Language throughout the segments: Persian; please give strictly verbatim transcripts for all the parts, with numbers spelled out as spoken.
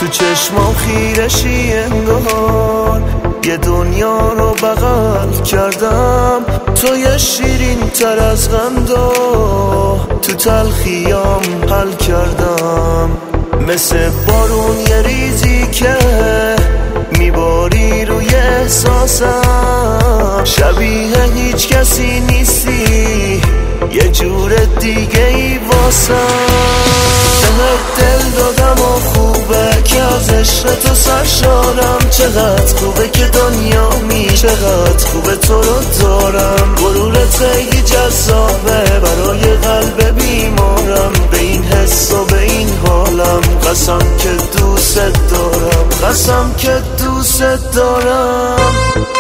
تو چشمام خیرشی انگار یه دنیا رو بغل کردم، تو یه شیرین تر از غمدا تو تلخیام حل کردم. مثل بارون یه ریزی که میباری روی احساسم، شبیه هیچ کسی نیستی یه جور دیگه ای واسم. بهت دل دادم و خوبه که از عشق تو سرشارم، چقدر خوبه که دنیا می، چقدر خوبه تو رو دارم. غرورت خیلی جذابه برای قلب بیمارم، به این حس و به این حالم قسم که دوست دارم، قسم که دوست دارم.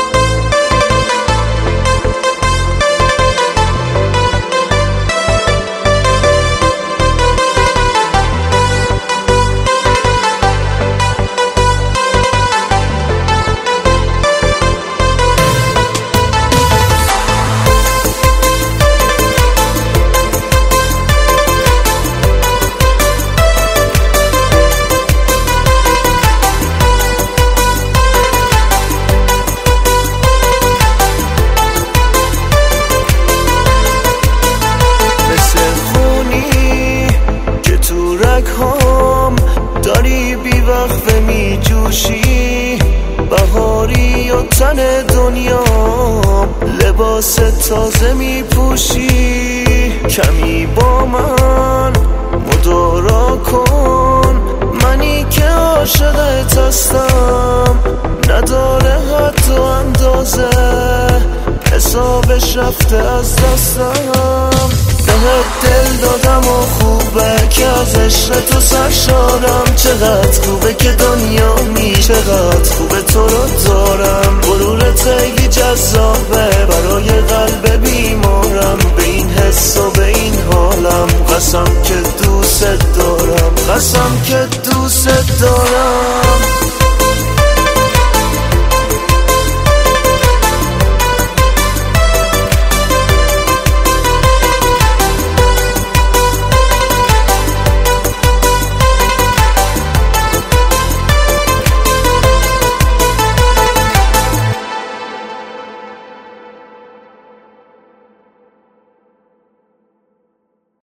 هم داری بی وقفه می جوشی، بهاری و تن دنیا لباس تازه می پوشی. کمی با من مدارا کن، منی که عاشقت هستم، نداره حد و اندازه، حسابش رفته از دستم. بهت دل دادم و خوبه که از عشق تو سرشارم، چقدر خوبه که دنیا می، چقدر خوبه تو رو دارم. غرورت خیلی جذابه برای قلب بیمارم، به این حس و به این حالم قسم که دوست دارم، قسم که دوست دارم.